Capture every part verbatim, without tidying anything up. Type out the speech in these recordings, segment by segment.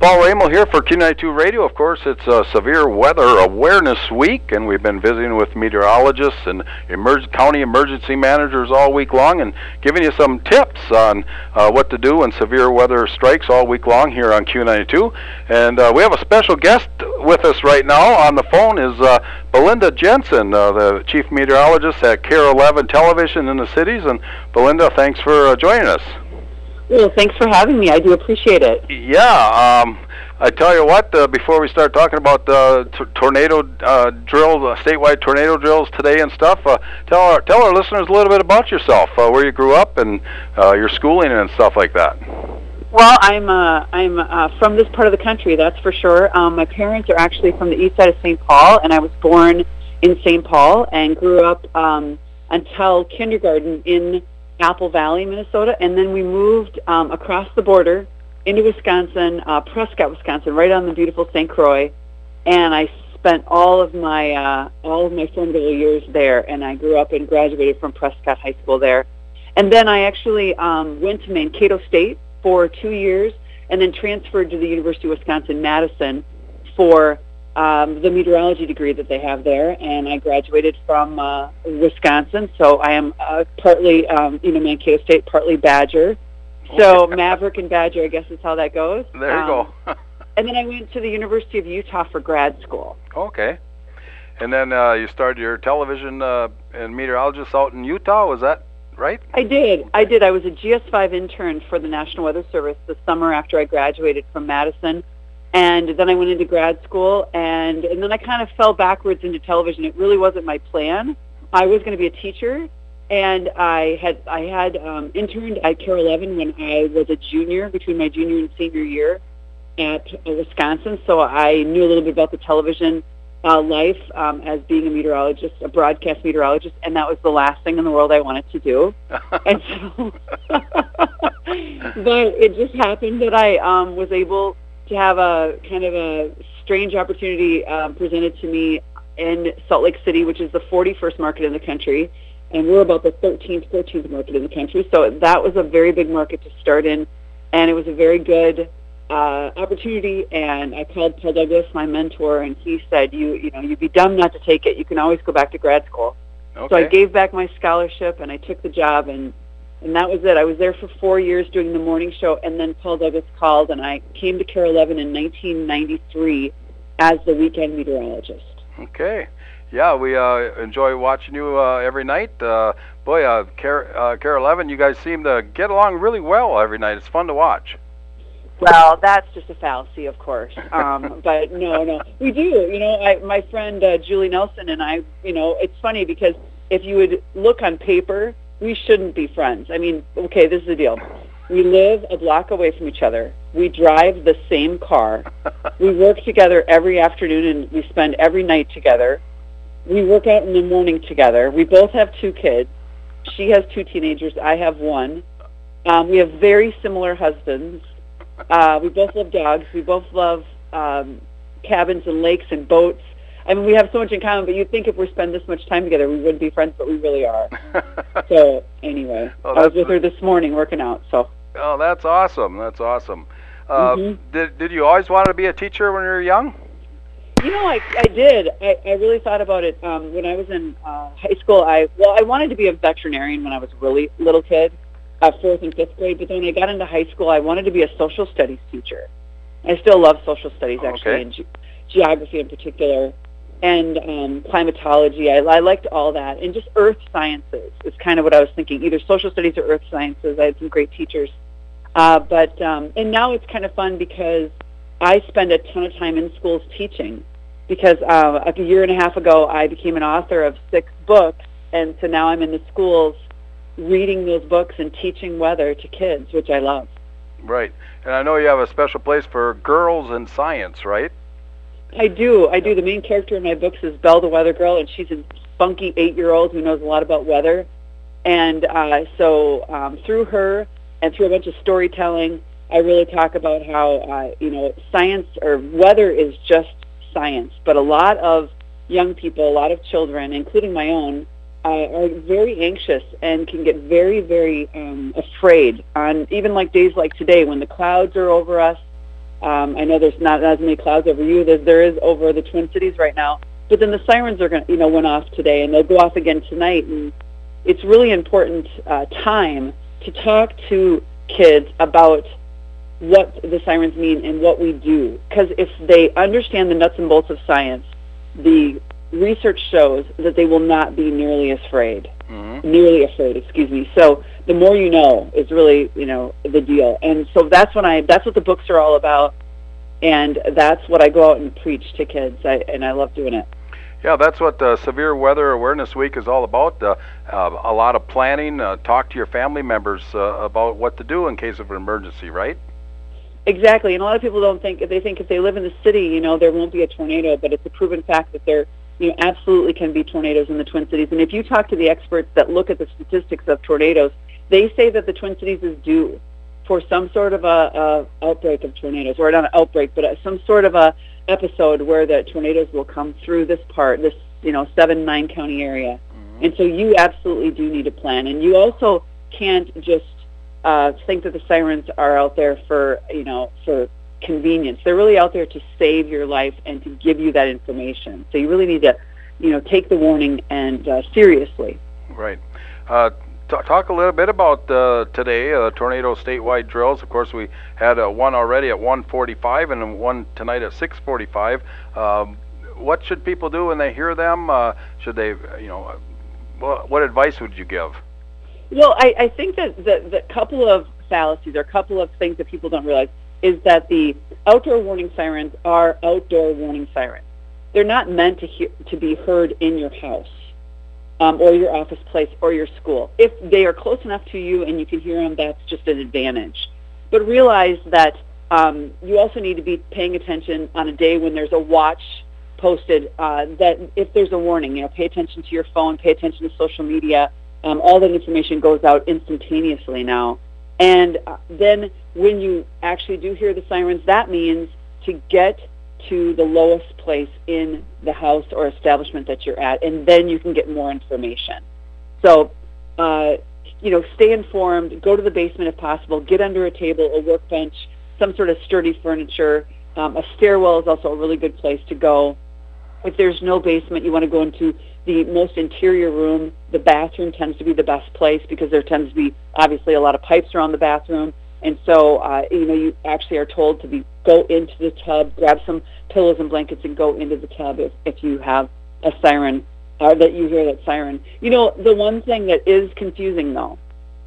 Paul Ramel here for Q ninety-two Radio. Of course, it's uh, Severe Weather Awareness Week, and we've been visiting with meteorologists and emerg- county emergency managers all week long and giving you some tips on uh, what to do when severe weather strikes all week long here on Q ninety-two. And uh, we have a special guest with us right now. On the phone is uh, Belinda Jensen, uh, the chief meteorologist at K A R E eleven Television in the cities. And Belinda, thanks for uh, joining us. Well, thanks for having me. I do appreciate it. Yeah, um, I tell you what, uh, before we start talking about uh, t- tornado uh, drills, uh, statewide tornado drills today and stuff, uh, tell our tell our listeners a little bit about yourself, uh, where you grew up and uh, your schooling and stuff like that. Well, I'm uh, I'm uh, from this part of the country, that's for sure. Um, my parents are actually from the east side of Saint Paul, and I was born in Saint Paul and grew up um, until kindergarten in Apple Valley, Minnesota, and then we moved um, across the border into Wisconsin, uh, Prescott, Wisconsin, right on the beautiful Saint Croix, and I spent all of my uh, all of my formative years there, and I grew up and graduated from Prescott High School there, and then I actually um, went to Mankato State for two years, and then transferred to the University of Wisconsin-Madison for Um, the meteorology degree that they have there, and I graduated from uh, Wisconsin, so I am uh, partly, um, you know, Mankato State, partly Badger. So Okay. Maverick and Badger, I guess is how that goes. There you um, go. And then I went to the University of Utah for grad school. Okay. And then uh, you started your television uh, and meteorologist out in Utah, was that right? I did. I did. I was a G S five intern for the National Weather Service the summer after I graduated from Madison. And then I went into grad school, and, and then I kind of fell backwards into television. It really wasn't my plan. I was going to be a teacher, and I had I had um, interned at K A R E eleven when I was a junior, between my junior and senior year at uh, Wisconsin. So I knew a little bit about the television uh, life um, as being a meteorologist, a broadcast meteorologist, and that was the last thing in the world I wanted to do. And so, but it just happened that I um, was able to have a kind of a strange opportunity uh, presented to me in Salt Lake City, which is the forty-first market in the country, and we're about the thirteenth, fourteenth market in the country. So that was a very big market to start in, and it was a very good uh, opportunity. And I called Paul Douglas, my mentor, and he said, "You, you know, you'd be dumb not to take it. You can always go back to grad school." Okay. So I gave back my scholarship, and I took the job, and. And that was it. I was there for four years doing the morning show, and then Paul Douglas called, and I came to K A R E eleven in nineteen ninety-three as the weekend meteorologist. Okay. Yeah, we uh, enjoy watching you uh, every night. Uh, boy, uh, K A R E, uh, K A R E eleven, you guys seem to get along really well every night. It's fun to watch. Well, that's just a fallacy, of course. Um, but no, no, we do. You know, I, my friend uh, Julie Nelson and I, you know, it's funny because if you would look on paper, we shouldn't be friends. I mean, okay, this is the deal. We live a block away from each other. We drive the same car. We work together every afternoon, and we spend every night together. We work out in the morning together. We both have two kids. She has two teenagers. I have one. Um, we have very similar husbands. Uh, we both love dogs. We both love um, cabins and lakes and boats. I mean, we have so much in common, but you'd think if we spend this much time together, we wouldn't be friends, but we really are. So, anyway, oh, I was with her this morning working out, so. Oh, that's awesome. That's awesome. Uh, mm-hmm. Did Did you always want to be a teacher when you were young? You know, I, I did. I, I really thought about it um, when I was in uh, high school. I Well, I wanted to be a veterinarian when I was a really little kid, uh, fourth and fifth grade, but then when I got into high school, I wanted to be a social studies teacher. I still love social studies, actually, Okay. and ge- geography in particular. And um, climatology, I, I liked all that. And just earth sciences is kind of what I was thinking, either social studies or earth sciences. I had some great teachers. Uh, but um, and now it's kind of fun because I spend a ton of time in schools teaching because uh, a year and a half ago I became an author of six books, and so now I'm in the schools reading those books and teaching weather to kids, which I love. Right. And I know you have a special place for girls in science, right? I do. I do. The main character in my books is Belle the Weather Girl, and she's a spunky eight-year-old who knows a lot about weather. And uh, so um, through her and through a bunch of storytelling, I really talk about how, uh, you know, science or weather is just science. But a lot of young people, a lot of children, including my own, uh, are very anxious and can get very, very um, afraid on even like days like today when the clouds are over us Um, I know there's not as many clouds over you as there is over the Twin Cities right now. But then the sirens are going, you know, went off today, and they'll go off again tonight. And it's really important uh, time to talk to kids about what the sirens mean and what we do. Because if they understand the nuts and bolts of science, the research shows that they will not be nearly afraid. Mm-hmm. Nearly afraid, excuse me. So the more you know is really, you know, the deal. And so that's when I that's what the books are all about, and that's what I go out and preach to kids. I, and I love doing it. Yeah, that's what uh, Severe Weather Awareness Week is all about. Uh, uh, a lot of planning. Uh, talk to your family members uh, about what to do in case of an emergency, right? Exactly. And a lot of people don't think, they think if they live in the city, you know, there won't be a tornado, but it's a proven fact that there, you know, absolutely can be tornadoes in the Twin Cities. And if you talk to the experts that look at the statistics of tornadoes, they say that the Twin Cities is due for some sort of a, a outbreak of tornadoes, or not an outbreak, but a, some sort of a episode where the tornadoes will come through this part, this, you know, seven, nine county area. Mm-hmm. And so you absolutely do need a plan. And you also can't just uh, think that the sirens are out there for, you know, for convenience. They're really out there to save your life and to give you that information. So you really need to, you know, take the warning and uh, seriously. Right. Uh, t- talk a little bit about uh, today, uh, tornado statewide drills. Of course, we had uh, one already at one forty-five and one tonight at six forty-five. Um, what should people do when they hear them? Uh, should they, you know, uh, what, what advice would you give? Well, I, I think that the, the couple of fallacies or a couple of things that people don't realize is that the outdoor warning sirens are outdoor warning sirens. They're not meant to hear, to be heard in your house um, or your office place or your school. If they are close enough to you and you can hear them, that's just an advantage. But realize that um, you also need to be paying attention on a day when there's a watch posted, uh, that if there's a warning, you know, pay attention to your phone, pay attention to social media. Um, all that information goes out instantaneously now. And uh, then when you actually do hear the sirens, that means to get to the lowest place in the house or establishment that you're at, and then you can get more information. So, uh, you know, stay informed, go to the basement if possible, get under a table, a workbench, some sort of sturdy furniture. Um, a stairwell is also a really good place to go. If there's no basement, you want to go into the most interior room. The bathroom tends to be the best place because there tends to be obviously a lot of pipes around the bathroom. And so, uh, you know, you actually are told to be go into the tub, grab some pillows and blankets, and go into the tub if, if you have a siren, or that you hear that siren. You know, the one thing that is confusing, though,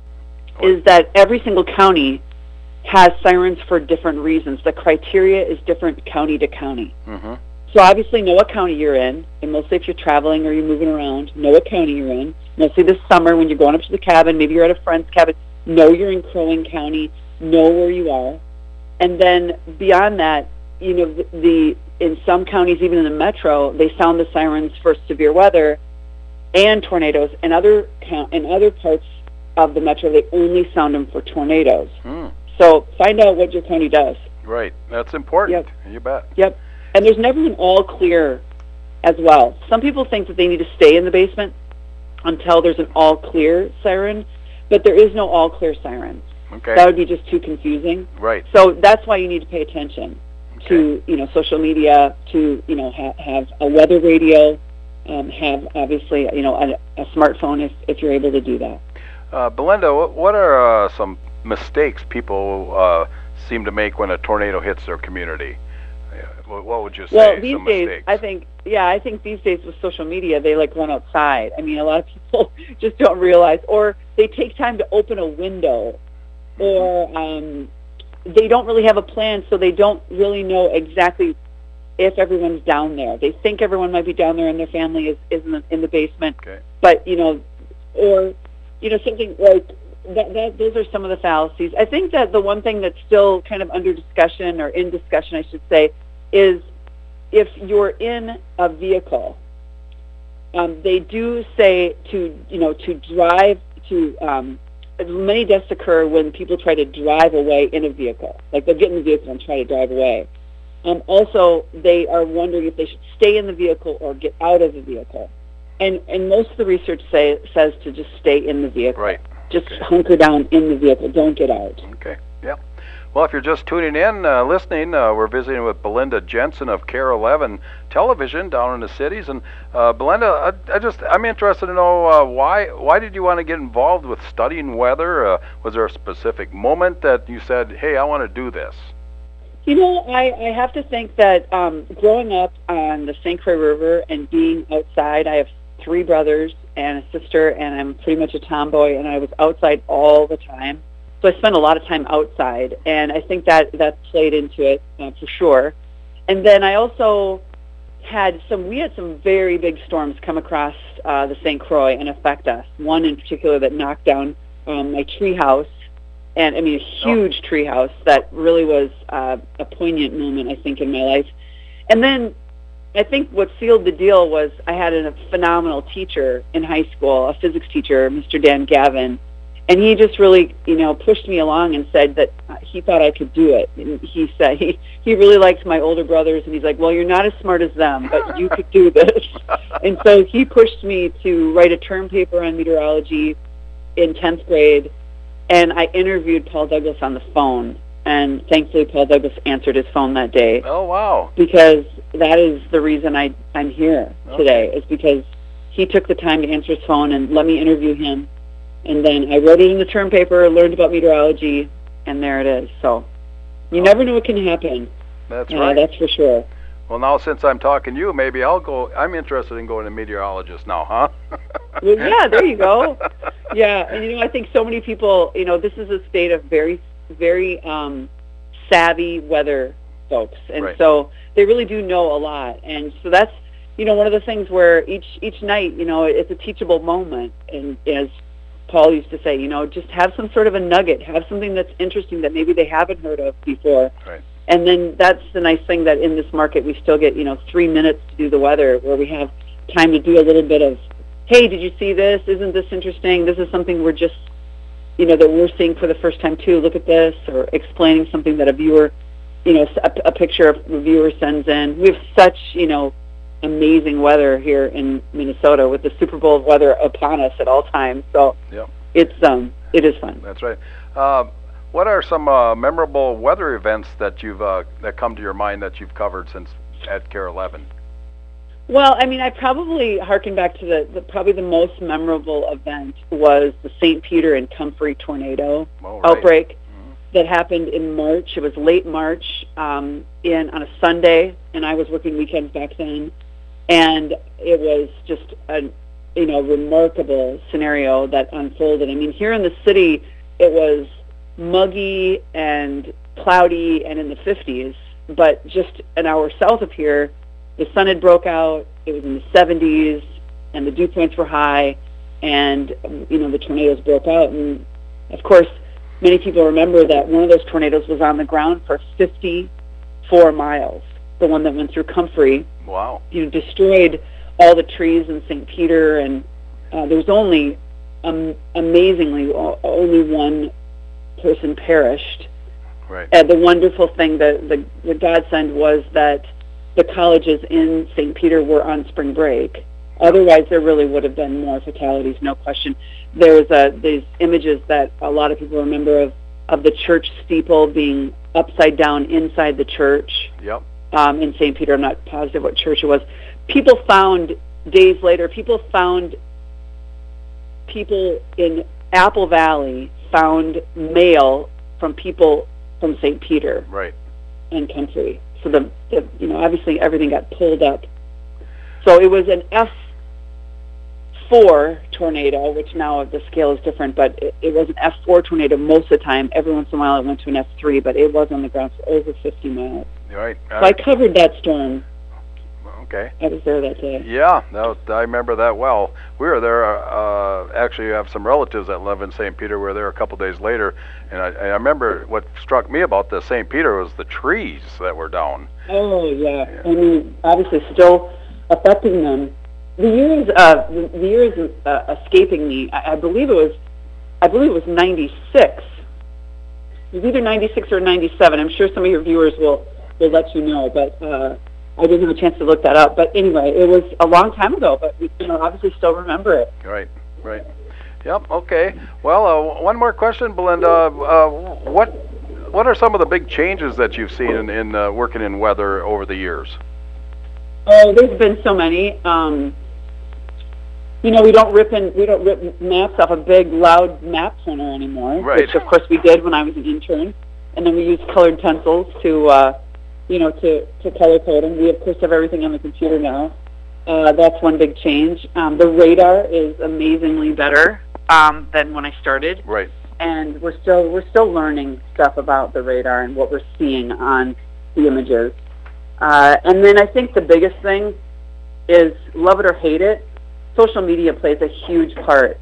is that every single county has sirens for different reasons. The criteria is different county to county. Mm-hmm. So obviously know what county you're in, and mostly if you're traveling or you're moving around, know what county you're in. Mostly this summer when you're going up to the cabin, maybe you're at a friend's cabin, know you're in Crow Wing County, know where you are. And then beyond that, you know, the, the in some counties, even in the metro, they sound the sirens for severe weather and tornadoes. In other, in other parts of the metro, they only sound them for tornadoes. Mm. So find out what your county does. Right. That's important. Yep. You bet. Yep. And there's never an all clear as well. Some people think that they need to stay in the basement until there's an all clear siren, but there is no all clear sirens. Okay. That would be just too confusing. Right. So that's why you need to pay attention okay. to, you know, social media, to, you know, ha- have a weather radio, um, have obviously, you know, a, a smartphone if, if you're able to do that. Uh, Belinda, what, what are uh, some mistakes people uh, seem to make when a tornado hits their community? What would you say? Well, these some days, mistakes? I think, yeah, I think these days with social media, they like run outside. I mean, a lot of people just don't realize, or they take time to open a window, mm-hmm. or um, they don't really have a plan, so they don't really know exactly if everyone's down there. They think everyone might be down there and their family is, is in, the, in the basement. Okay. But, you know, or, you know, something like that, that, those are some of the fallacies. I think that the one thing that's still kind of under discussion, or in discussion, I should say, is if you're in a vehicle, um, they do say to, you know, to drive to, um, many deaths occur when people try to drive away in a vehicle. Like they'll get in the vehicle and try to drive away. Um, also, they are wondering if they should stay in the vehicle or get out of the vehicle. And and most of the research say, says to just stay in the vehicle. Right. Just okay. hunker down in the vehicle. Don't get out. Okay. Yeah. Well, if you're just tuning in, uh, listening, uh, we're visiting with Belinda Jensen of KARE eleven Television down in the cities. And uh, Belinda, I, I just I'm interested to know uh, why why did you want to get involved with studying weather? Uh, was there a specific moment that you said, "Hey, I want to do this"? You know, I, I have to think that um, growing up on the Saint Croix River and being outside, I have three brothers and a sister, and I'm pretty much a tomboy, and I was outside all the time. So I spent a lot of time outside, and I think that that played into it uh, for sure. And then I also had some, we had some very big storms come across uh, the Saint Croix and affect us. One in particular that knocked down um, my tree house, and I mean a huge oh. tree house that really was uh, a poignant moment, I think, in my life. And then I think what sealed the deal was I had a phenomenal teacher in high school, a physics teacher, Mister Dan Gavin. And he just really, you know, pushed me along and said that he thought I could do it. And he said he, he really liked my older brothers, and he's like, well, you're not as smart as them, but you could do this. And so he pushed me to write a term paper on meteorology in tenth grade, and I interviewed Paul Douglas on the phone. And thankfully, Paul Douglas answered his phone that day. Oh, wow. Because that is the reason I, I'm here okay. today, is because he took the time to answer his phone and let me interview him. And then I wrote it in the term paper, learned about meteorology, and there it is. So you oh. never know what can happen. That's uh, right. That's for sure. Well, now since I'm talking to you, maybe I'll go. I'm interested in going to meteorologist now, huh? Well, yeah, there you go. Yeah, and you know, I think so many people, you know, this is a state of very, very um, savvy weather folks. And right. so they really do know a lot. And so that's, you know, one of the things where each each night, you know, it's a teachable moment. And as Paul used to say, you know, just have some sort of a nugget, have something that's interesting that maybe they haven't heard of before. Right. And then that's the nice thing, that in this market we still get, you know, three minutes to do the weather, where we have time to do a little bit of, hey, did you see this? Isn't this interesting? This is something we're just, you know, that we're seeing for the first time too. Look at this, or explaining something that a viewer, you know, a, a picture of a viewer sends in. We have such, you know, amazing weather here in Minnesota, with the Super Bowl weather upon us at all times. So yep. it's um it is fun. That's right. Uh, what are some uh, memorable weather events that you've uh, that come to your mind that you've covered since at KARE eleven? Well, I mean, I probably harken back to the, the probably the most memorable event was the Saint Peter and Comfrey tornado oh, right. outbreak mm-hmm. that happened in March. It was late March, um, in on a Sunday, and I was working weekends back then. And it was just a, you know, remarkable scenario that unfolded. I mean, here in the city, it was muggy and cloudy and in the fifties. But just an hour south of here, the sun had broke out. It was in the seventies, and the dew points were high. And, you know, the tornadoes broke out. And, of course, many people remember that one of those tornadoes was on the ground for fifty-four miles. The one that went through Comfrey. Wow. You know, destroyed all the trees in Saint Peter, and uh, there was only, um, amazingly, only one person perished. Right. And the wonderful thing, the, the, the godsend was that the colleges in Saint Peter were on spring break. Otherwise, there really would have been more fatalities, no question. There was a, these images that a lot of people remember of, of the church steeple being upside down inside the church. Yep. Um, in Saint Peter. I'm not positive what church it was. People found, days later, people found, people in Apple Valley found mail from people from Saint Peter. Right. And Comfrey. So the, the, you know, obviously everything got pulled up. So it was an F four tornado, which now the scale is different, but it, it was an F four tornado most of the time. Every once in a while it went to an F three, but it was on the ground for over fifty miles. Right. Uh, so I covered that storm. Okay. I was there that day. Yeah, no, I remember that well. We were there. Uh, actually, you have some relatives that live in Saint Peter. We were there a couple days later, and I, I remember what struck me about the Saint Peter was the trees that were down. Oh yeah, yeah. I mean, obviously still affecting them. The year is uh, the, the year is uh, escaping me. I, I believe it was, I believe it was ninety-six. It was either ninety-six or ninety-seven. I'm sure some of your viewers will will let you know, but. Uh, I didn't have a chance to look that up, but anyway, it was a long time ago, but we, you know, obviously still remember it. Right, right. Yep, okay. Well, uh, one more question, Belinda. Uh, what what what are some of the big changes that you've seen in, in uh, working in weather over the years? Oh, there's been so many. Um, you know, we don't rip in, we don't rip maps off a big, loud map printer anymore, right. which of course we did when I was an intern. And then we use colored pencils to, uh, you know, to, to color code them. We of course have everything on the computer now. Uh, that's one big change. Um, the radar is amazingly better um, than when I started. Right. And we're still we're still learning stuff about the radar and what we're seeing on the images. Uh, and then I think the biggest thing is, love it or hate it, social media plays a huge part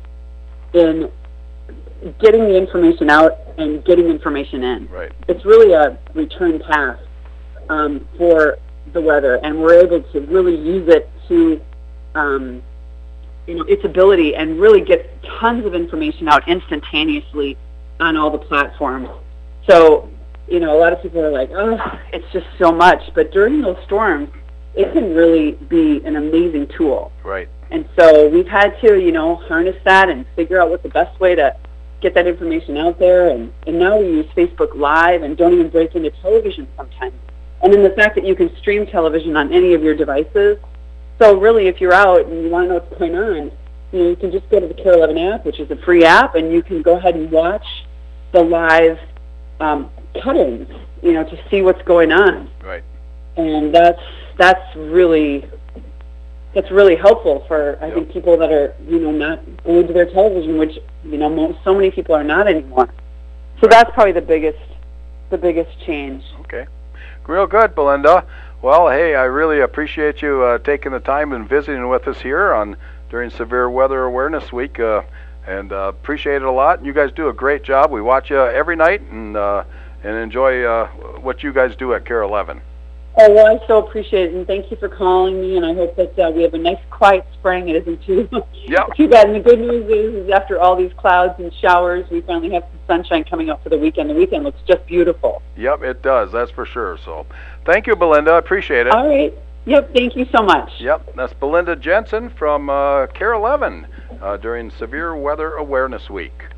in getting the information out and getting information in. Right. It's really a return path um, for the weather, and we're able to really use it to, um, you know, its ability and really get tons of information out instantaneously on all the platforms. So, you know, a lot of people are like, oh, it's just so much. But during those storms, it can really be an amazing tool. Right. And so we've had to, you know, harness that and figure out what the best way to get that information out there. And, and now we use Facebook Live and don't even break into television sometimes. And then the fact that you can stream television on any of your devices. So really, if you're out and you want to know what's going on, you know, you can just go to the Care eleven app, which is a free app, and you can go ahead and watch the live um, cut-ins, you know, to see what's going on. Right. And that's that's really that's really helpful for I yep. think people that are, you know, not glued to their television, which, you know, most, so many people are not anymore. So right. that's probably the biggest the biggest change. Okay. Real good, Belinda. Well, hey, I really appreciate you uh, taking the time and visiting with us here on during Severe Weather Awareness Week, uh, and uh, appreciate it a lot. You guys do a great job. We watch you every night and uh, and enjoy uh, what you guys do at Care eleven. Oh, well, I so appreciate it, and thank you for calling me, and I hope that uh, we have a nice, quiet spring. It isn't too, yep. too bad. And the good news is, is after all these clouds and showers, we finally have some sunshine coming up for the weekend. The weekend looks just beautiful. Yep, it does. That's for sure. So thank you, Belinda. I appreciate it. All right. Yep, thank you so much. Yep, that's Belinda Jensen from uh, Care eleven uh, during Severe Weather Awareness Week.